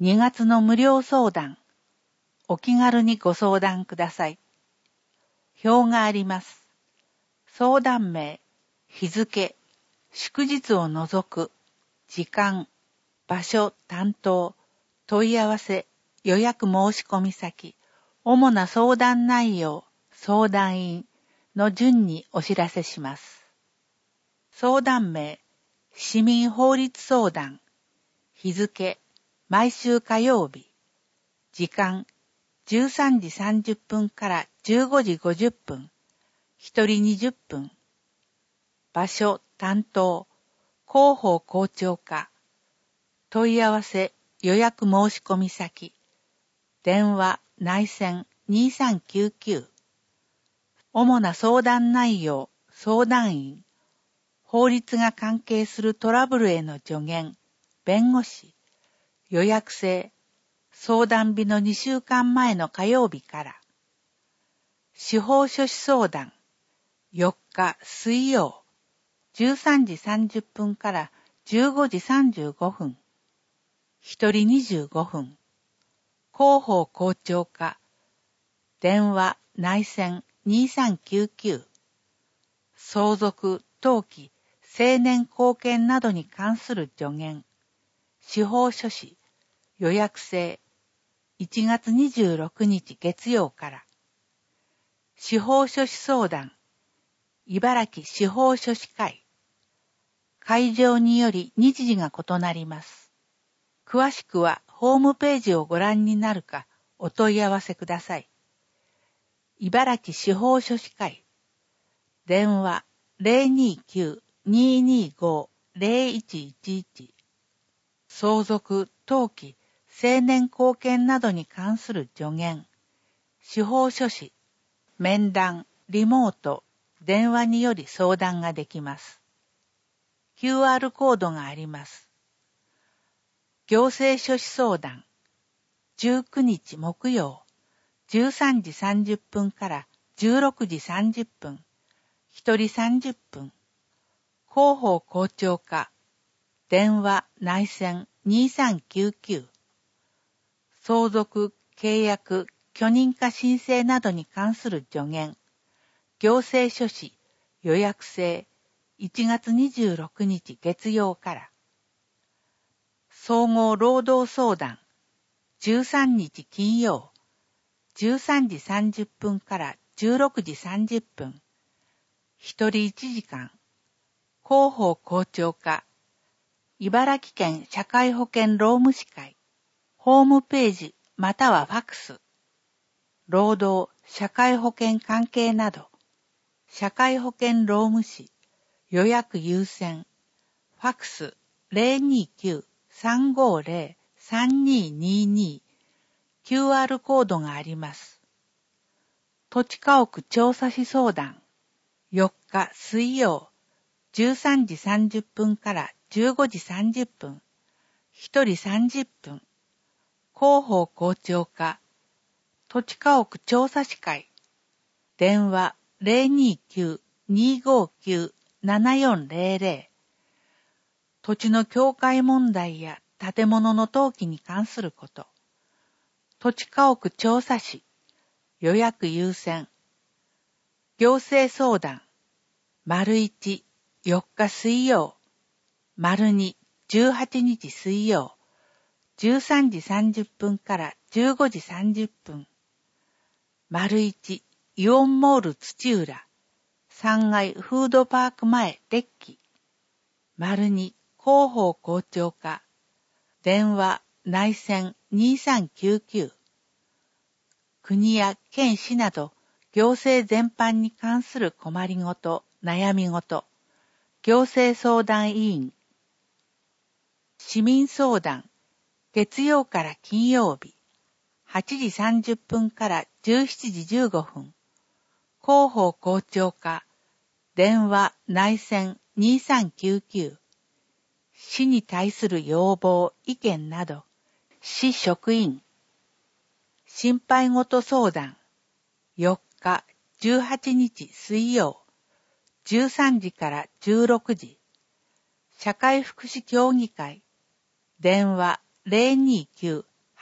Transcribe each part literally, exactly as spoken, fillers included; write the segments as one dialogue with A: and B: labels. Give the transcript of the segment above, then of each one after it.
A: にがつの無料相談。お気軽にご相談ください。表があります。相談名、日付、祝日を除く、時間、場所、担当、問い合わせ、予約申し込み先、主な相談内容、相談員の順にお知らせします。相談名、市民法律相談、日付、毎週火曜日、時間、じゅうさんじさんじゅっぷんからじゅうごじごじゅっぷん、一人にじゅっぷん、場所、担当、広報校長課、問い合わせ、予約申し込み先、電話、内線にさんきゅうきゅう、主な相談内容、相談員、法律が関係するトラブルへの助言、弁護士、予約制、相談日のにしゅうかんまえの火曜日から、司法書士相談、よっか水曜、じゅうさんじさんじゅっぷんからじゅうごじさんじゅうごふん、一人にじゅうごふん、広報校長課、電話、内線にさんきゅうきゅう、相続、登記、成年後見などに関する助言、司法書士、予約制、いちがつにじゅうろくにち月曜から、司法書士相談、茨城司法書士会、会場により日時が異なります。詳しくはホームページをご覧になるかお問い合わせください。茨城司法書士会、電話 ゼロにきゅう にーにーご ゼロいちいちいち、相続、登記、成年後見などに関する助言、司法書士、面談、リモート、電話により相談ができます。キューアール コードがあります。行政書士相談、じゅうくにち木曜、じゅうさんじさんじゅっぷんからじゅうろくじさんじゅっぷん、一人さんじゅっぷん、広報校長課、電話、内線にさんきゅうきゅう、相続、契約、許認可申請などに関する助言、行政書士、予約制、いちがつにじゅうろくにち月曜から、総合労働相談、じゅうさんにち金曜、じゅうさんじさんじゅっぷんからじゅうろくじさんじゅっぷん、一人いちじかん、広報校長課、茨城県社会保険労務士会、ホームページまたはファクス、労働、社会保険関係など、社会保険労務士、予約優先、ファクス ゼロにきゅう さんごゼロ さんににに、キューアール コードがあります。土地家屋調査費相談、よっか水曜、じゅうさんじさんじゅっぷんからじゅうごじさんじゅっぷん、一人さんじゅっぷん、広報校長課、土地家屋調査士会、電話 ゼロにきゅう にーごきゅう ななよんゼロゼロ、土地の境界問題や建物の登記に関すること、土地家屋調査士、予約優先、行政相談、丸いち、よっか水曜、丸に、じゅうはちにち水曜、じゅうさんじさんじゅっぷんからじゅうごじさんじゅっぷん、丸いち、イオンモール土浦、さんがいフードパーク前デッキ、丸に、広報校長課、電話、内線にさんきゅうきゅう、国や県市など行政全般に関する困りごと、悩みごと、行政相談委員、市民相談、月曜から金曜日、はちじさんじゅっぷんからじゅうしちじじゅうごふん、広報校長課、電話、内線にさんきゅうきゅう、市に対する要望、意見など、市職員、心配ごと相談、よっか、じゅうはちにち水曜、じゅうさんじからじゅうろくじ、社会福祉協議会、電話 ゼロにきゅう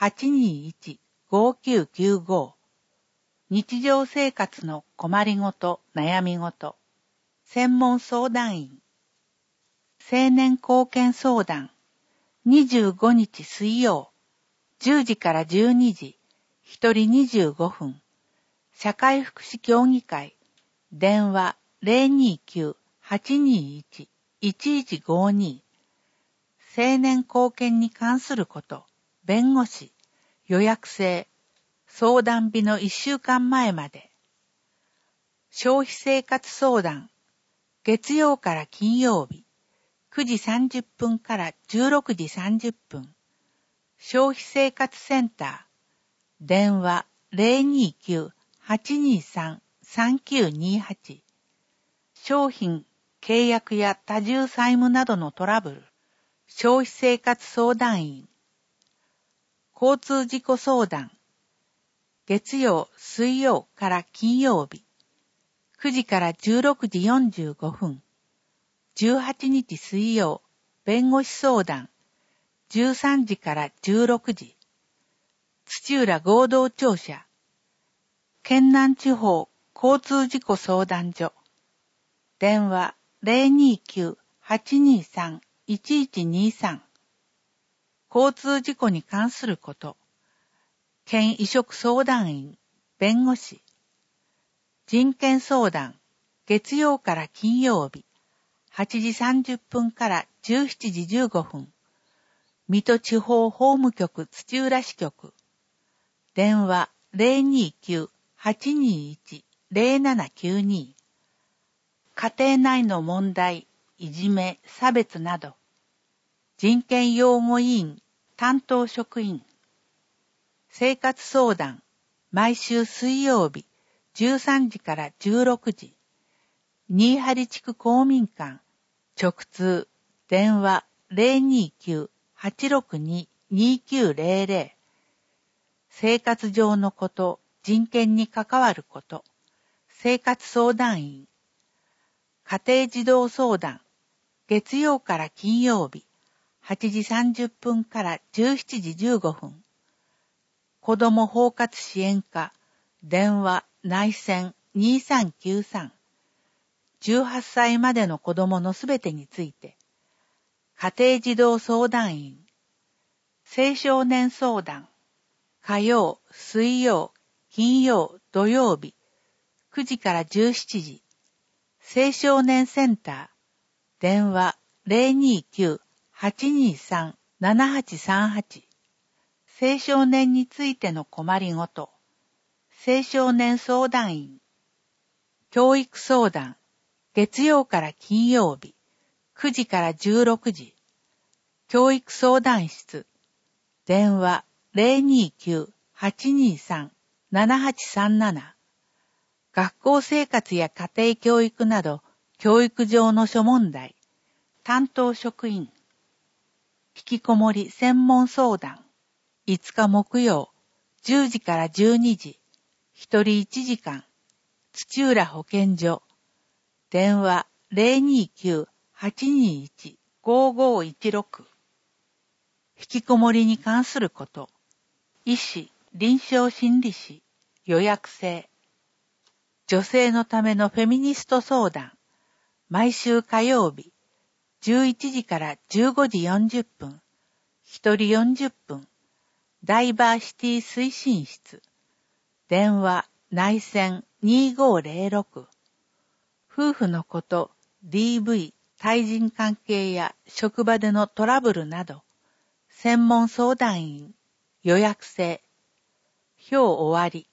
A: はちにいち ごきゅうきゅうご。日常生活の困りごと、悩みごと。専門相談員。青年貢献相談。にじゅうごにち水曜。じゅうじからじゅうにじ。ひとりにじゅうごふん。社会福祉協議会。電話 ゼロにきゅう はちにいち いちいちごに。青年貢献に関すること。弁護士。予約制。相談日のいっしゅうかんまえまで。消費生活相談。月曜から金曜日。くじさんじゅっぷんからじゅうろくじさんじゅっぷん。消費生活センター。電話 ゼロにきゅう はちにさん さんきゅうにはち。商品、契約や多重債務などのトラブル。消費生活相談員。交通事故相談。月曜、水曜から金曜日。くじからじゅうろくじよんじゅうごふん。じゅうはちにち水曜、弁護士相談。じゅうさんじからじゅうろくじ。土浦合同庁舎。県南地方交通事故相談所。電話 ゼロにきゅう はちにさん いちいちにさん。交通事故に関すること。県移植相談員、弁護士。人権相談、月曜から金曜日、はちじさんじゅっぷんからじゅうしちじじゅうごふん。水戸地方法務局土浦支局。電話 ゼロにきゅう はちにいち ゼロななきゅうに。家庭内の問題、いじめ、差別など。人権擁護委員、担当職員。生活相談、毎週水曜日、じゅうさんじからじゅうろくじ。新張地区公民館、直通、電話 ゼロにきゅう はちろくに にきゅうゼロゼロ。生活上のこと、人権に関わること。生活相談員。家庭児童相談、月曜から金曜日、はちじさんじゅっぷんからじゅうしちじじゅうごふん。子ども包括支援課、電話、内線にさんきゅうさん。じゅうはっさいまでの子どものすべてについて。家庭児童相談員。青少年相談。火曜、水曜、金曜、土曜日。くじからじゅうしちじ。青少年センター。電話 ゼロにきゅう はちにさん ななはちさんはち。青少年についての困りごと。青少年相談員。教育相談。月曜から金曜日。くじからじゅうろくじ。教育相談室。電話 ゼロにきゅう はちにさん ななはちさんなな。学校生活や家庭教育など、教育上の諸問題。担当職員。引きこもり専門相談。いつか木曜、じゅうじからじゅうにじ。一人いちじかん。土浦保健所。電話 ゼロにきゅう はちにいち ごごいちろく。引きこもりに関すること。医師、臨床心理士、予約制。女性のためのフェミニスト相談。毎週火曜日、じゅういちじからじゅうごじよんじゅっぷん。一人よんじゅっぷん。ダイバーシティ推進室。電話、内線にごゼロろく。夫婦のこと、ディーブイ、対人関係や職場でのトラブルなど、専門相談員、予約制。表終わり。